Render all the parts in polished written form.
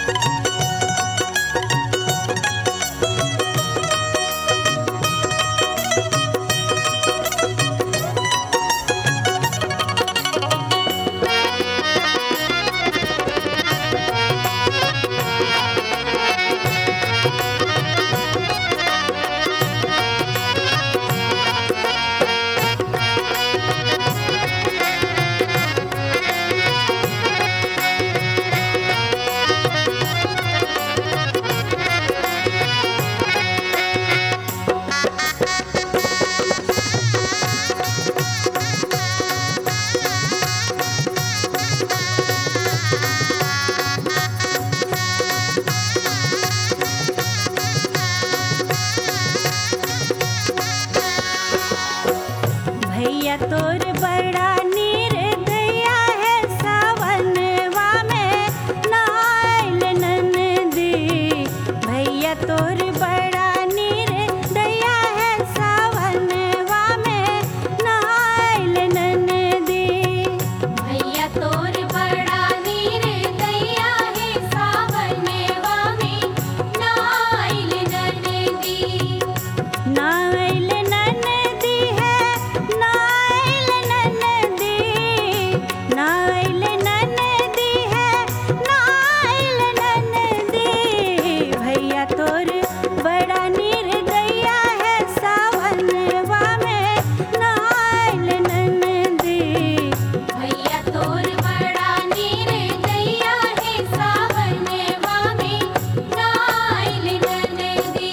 भैया तोर बड़ा निर्दया है सावनवा में नाइल ननदी। भैया तोर बड़ा निर्दया है सावनवा में नाइल ननदी। भैया तोर बड़ा निर्दया है सावनवा में नाइल ननदी। नाइल ननदी है नाइल ननदी। नाइल ननदी है नाइल ननदी। भैया तोर बड़ा निर्दया है सावनवा में नाइल ननदी। भैया तोर बड़ा निर्दया है सावनवा में नाइल ननदी।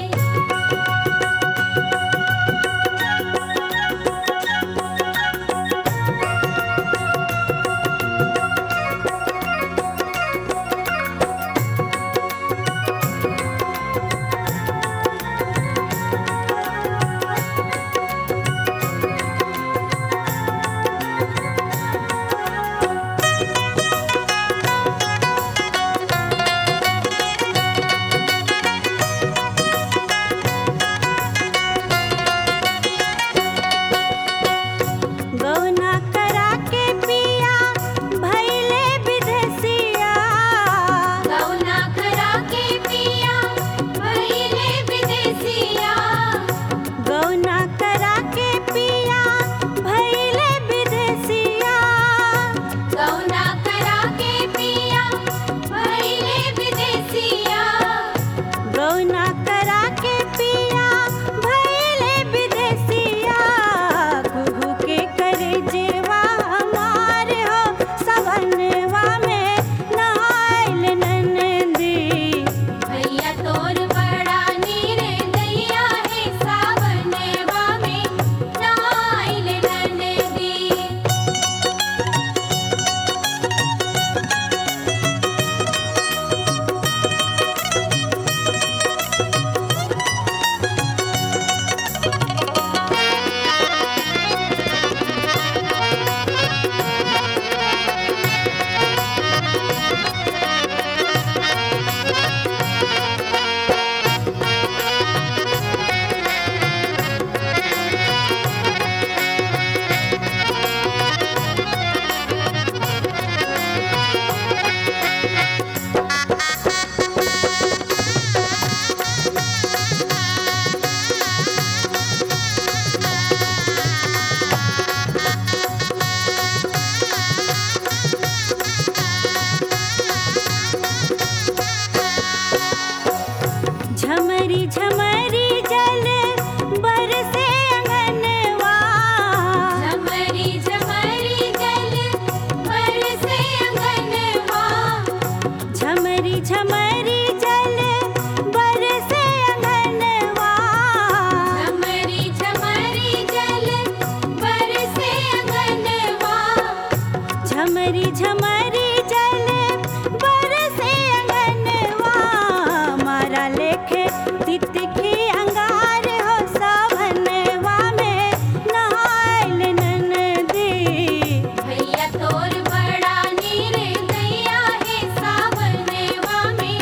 गौना करा के पिया भैले विदेसिया। गौना करा के पिया भइले विदेसिया। गौना करा के पिया भैले विदेसिया। गौना करा के पिया भइले विदेसिया। गौना करा के पिया भैले विदेसिया। कुहू के करे जेवा हमार हो सवनवा में नाइल ननदी। भैया तोर बड़ा निर्दया है सावनवा में नाइल ननदी। झमरी झमरी जल बरसे अंगनवा। झमरी झमरी जल बरसे अंगनवा। झमरी झमरी जल बरसे अंगनवा। झमरी झमरी जल बरसे अंगनवा। झमरी झमरी जल बरसे अंगनवा। मारा लेखे तितकी अंगार हो सावनवा में नाइल ननदी। भैया तोर बड़ा निर्दया है सावनवा में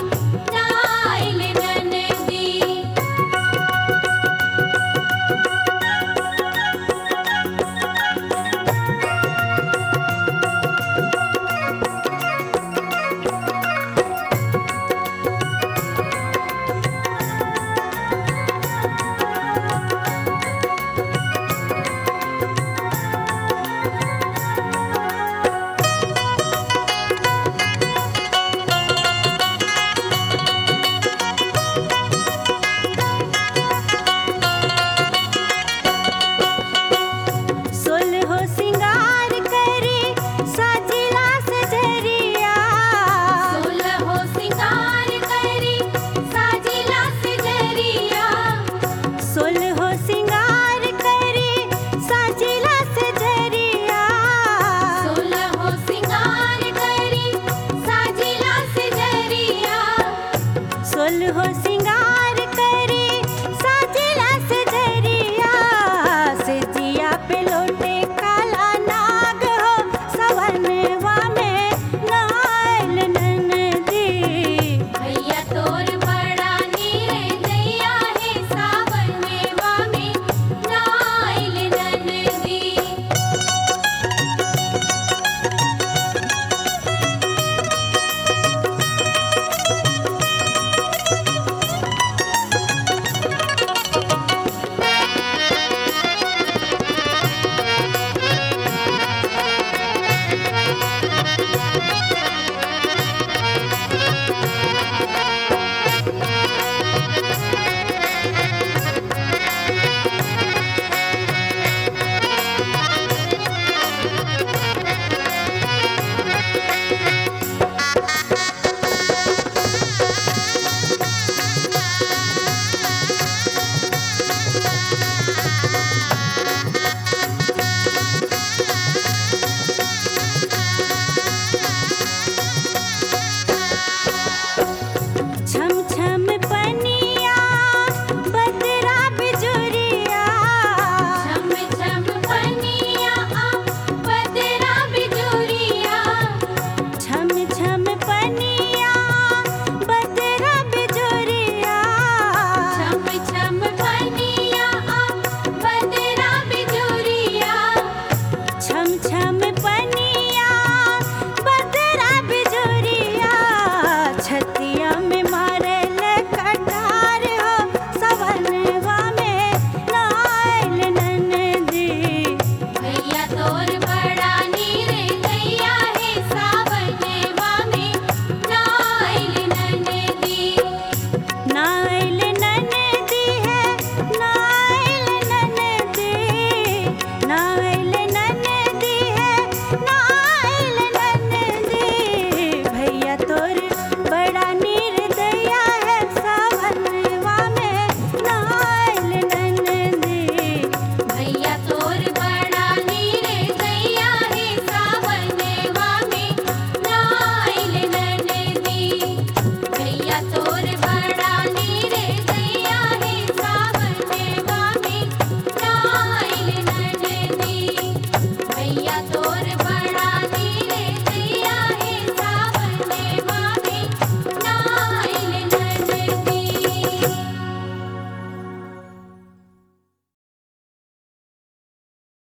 झमरी